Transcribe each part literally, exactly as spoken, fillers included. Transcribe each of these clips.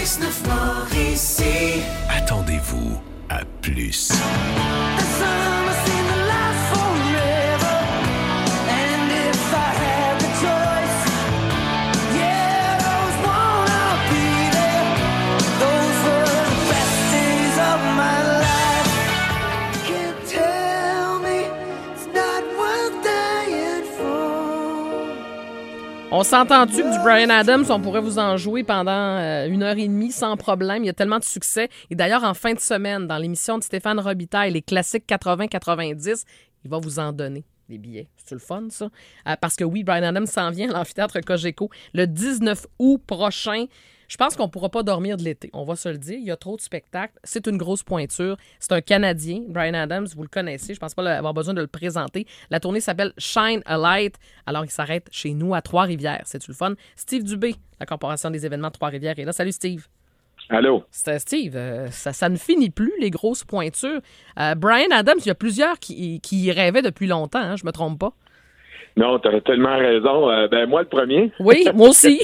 six neuf Mauricie. Attendez-vous à plus. On s'entend-tu que du Bryan Adams, on pourrait vous en jouer pendant euh, une heure et demie sans problème. Il y a tellement de succès. Et d'ailleurs, en fin de semaine, dans l'émission de Stéphane Robitaille, les classiques quatre-vingts quatre-vingt-dix, il va vous en donner des billets. C'est le fun, ça? Euh, parce que oui, Bryan Adams s'en vient à l'amphithéâtre Cogeco le dix-neuf août prochain. Je pense qu'on ne pourra pas dormir de l'été. On va se le dire. Il y a trop de spectacles. C'est une grosse pointure. C'est un Canadien, Bryan Adams. Vous le connaissez. Je ne pense pas avoir besoin de le présenter. La tournée s'appelle Shine a Light. Alors, il s'arrête chez nous à Trois-Rivières. C'est-tu le fun? Steve Dubé, la Corporation des événements de Trois-Rivières, est là. Salut, Steve. Allô? C'est Steve, euh, ça, ça ne finit plus, les grosses pointures. Euh, Bryan Adams, il y a plusieurs qui, qui y rêvaient depuis longtemps. Hein, je me trompe pas. Non, tu as tellement raison. Euh, ben moi, le premier. Oui, moi aussi.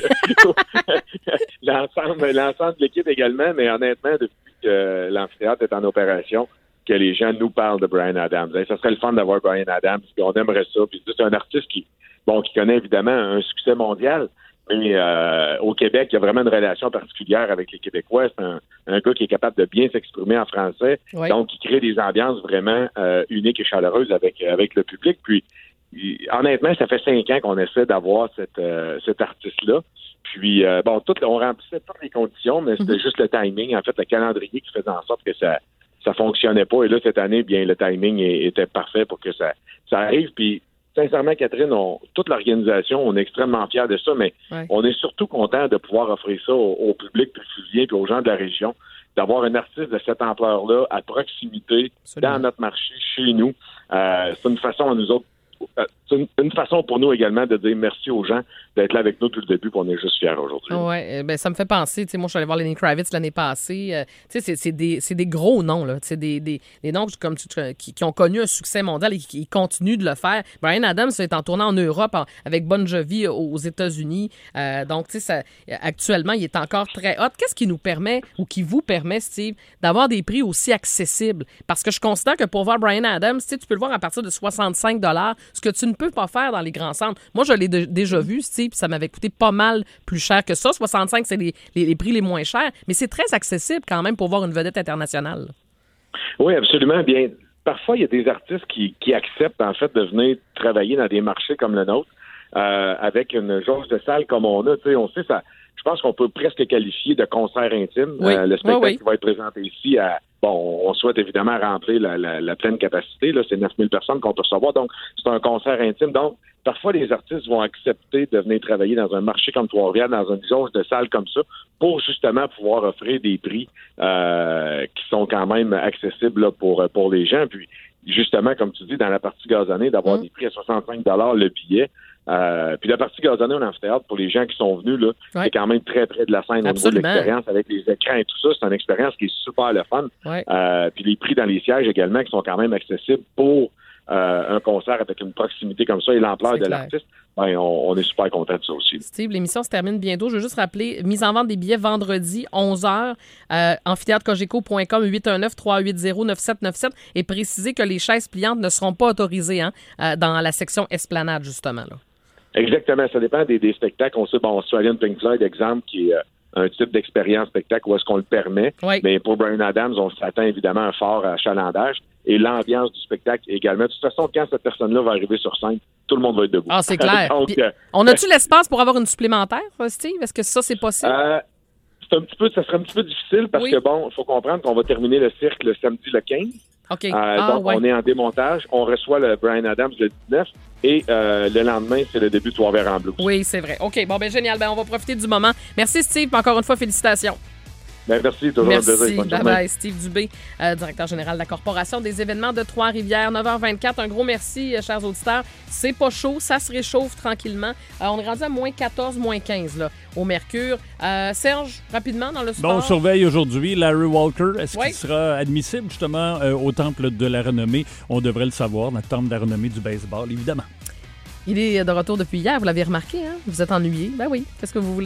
l'ensemble, l'ensemble de l'équipe également, mais honnêtement, depuis que l'amphithéâtre est en opération, que les gens nous parlent de Bryan Adams. Hey, ça serait le fun d'avoir Bryan Adams, puis on aimerait ça. Puis c'est un artiste qui, bon, qui connaît évidemment un succès mondial, mais euh, au Québec, il y a vraiment une relation particulière avec les Québécois. C'est un, un gars qui est capable de bien s'exprimer en français, oui. Donc qui crée des ambiances vraiment euh, uniques et chaleureuses avec, avec le public. Puis honnêtement, ça fait cinq ans qu'on essaie d'avoir cette, euh, cet artiste-là. Puis, euh, bon, tout, on remplissait toutes les conditions, mais c'était mm-hmm. juste le timing, en fait, le calendrier qui faisait en sorte que ça ça fonctionnait pas. Et là, cette année, bien, le timing est, était parfait pour que ça, ça arrive. Puis, sincèrement, Catherine, on, toute l'organisation, on est extrêmement fiers de ça, mais ouais. on est surtout content de pouvoir offrir ça au, au public fusillien et aux gens de la région, d'avoir un artiste de cette ampleur-là à proximité, Absolument. Dans notre marché, chez nous. Euh, c'est une façon à nous autres c'est une, une façon pour nous également de dire merci aux gens d'être là avec nous depuis le début, puis on est juste fiers aujourd'hui. Oui, ben ça me fait penser, tu sais, moi je suis allé voir Lenny Kravitz l'année passée, euh, tu sais, c'est, c'est, des, c'est des gros noms, là, tu sais, des, des, des noms comme tu, qui, qui ont connu un succès mondial et qui, qui continuent de le faire. Bryan Adams est en tournant en Europe en, avec Bon Jovi aux États-Unis, euh, donc tu sais, ça, actuellement, il est encore très hot. Qu'est-ce qui nous permet, ou qui vous permet, Steve, d'avoir des prix aussi accessibles? Parce que je considère que pour voir Bryan Adams, tu sais, tu peux le voir à partir de soixante-cinq dollars, ce que tu ne peux pas faire dans les grands centres. Moi, je l'ai de, déjà vu, Steve, puis ça m'avait coûté pas mal plus cher que ça. soixante-cinq, c'est les, les, les prix les moins chers, mais c'est très accessible quand même pour voir une vedette internationale. Oui, absolument. Bien, parfois, il y a des artistes qui, qui acceptent, en fait, de venir travailler dans des marchés comme le nôtre, euh, avec une jauge de salle comme on a. Tu sais, on sait ça. Je pense qu'on peut presque qualifier de concert intime. Oui. Euh, le spectacle oui, oui. qui va être présenté ici, à, bon, on souhaite évidemment remplir la, la, la pleine capacité. Là, c'est neuf mille personnes qu'on peut recevoir. Donc, c'est un concert intime. Donc, parfois, les artistes vont accepter de venir travailler dans un marché comme Trois-Rivières, dans une jauge de salle comme ça, pour justement pouvoir offrir des prix euh, qui sont quand même accessibles là, pour, pour les gens. Puis, justement, comme tu dis, dans la partie gazonnée, d'avoir mmh. des prix à soixante-cinq dollars le billet. Euh, puis la partie gazonnée en amphithéâtre, pour les gens qui sont venus, là, ouais. c'est quand même très près de la scène. Absolument. Au niveau de l'expérience avec les écrans et tout ça. C'est une expérience qui est super le fun. Ouais. Euh, puis les prix dans les sièges également qui sont quand même accessibles pour euh, un concert avec une proximité comme ça et l'ampleur c'est de clair. L'artiste. Ben, on, on est super content de ça aussi. Steve, l'émission se termine bientôt. Je veux juste rappeler, mise en vente des billets vendredi, onze heures, euh, amphithéâtre cogeco point com, huit un neuf, trois huit zéro, neuf sept neuf sept, et préciser que les chaises pliantes ne seront pas autorisées hein, euh, dans la section Esplanade, justement. Là. Exactement, ça dépend des, des spectacles. On sait, bon, Australian Pink Floyd, exemple, qui est euh, un type d'expérience spectacle où est-ce qu'on le permet. Oui. Mais pour Bryan Adams, on s'attend évidemment à un fort achalandage et l'ambiance du spectacle également. De toute façon, quand cette personne-là va arriver sur scène, tout le monde va être debout. Ah, c'est clair. Donc, Puis, euh, on a-tu l'espace pour avoir une supplémentaire, Steve? Est-ce que ça, c'est possible? Euh, c'est un petit peu, ça serait un petit peu difficile parce oui. que, bon, il faut comprendre qu'on va terminer le cirque le samedi le quinze. OK. Euh, ah, donc, ouais. on est en démontage. On reçoit le Bryan Adams le dix-neuf et euh, le lendemain, c'est le début de Trois-Rivières en blues. Oui, c'est vrai. OK, bon, ben génial. Ben, on va profiter du moment. Merci, Steve. Encore une fois, félicitations. Ben, merci, toujours merci. un plaisir. Bye bye, Steve Dubé, euh, directeur général de la Corporation des événements de Trois-Rivières. neuf heures vingt-quatre, un gros merci, euh, chers auditeurs. C'est pas chaud, ça se réchauffe tranquillement. Euh, on est rendu à moins quatorze, moins quinze là, au mercure. Euh, Serge, rapidement dans le sport. Bon, on surveille aujourd'hui Larry Walker. Est-ce oui. qu'il sera admissible justement euh, au Temple de la Renommée? On devrait le savoir, notre Temple de la Renommée du baseball, évidemment. Il est de retour depuis hier, vous l'avez remarqué, hein? Vous êtes ennuyé? Ben oui, qu'est-ce que vous voulez?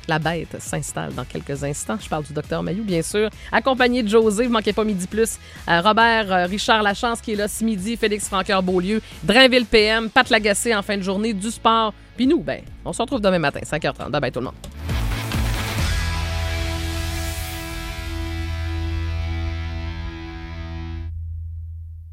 La bête s'installe dans quelques instants. Je parle du docteur Mailloux, bien sûr. Accompagné de José, vous manquez pas Midi Plus. Euh, Robert, euh, Richard Lachance qui est là ce midi, Félix Francoeur-Beaulieu, Drainville P M, Pat Lagacé en fin de journée, du sport. Puis nous, ben, on se retrouve demain matin, cinq heures trente. Bye bye tout le monde.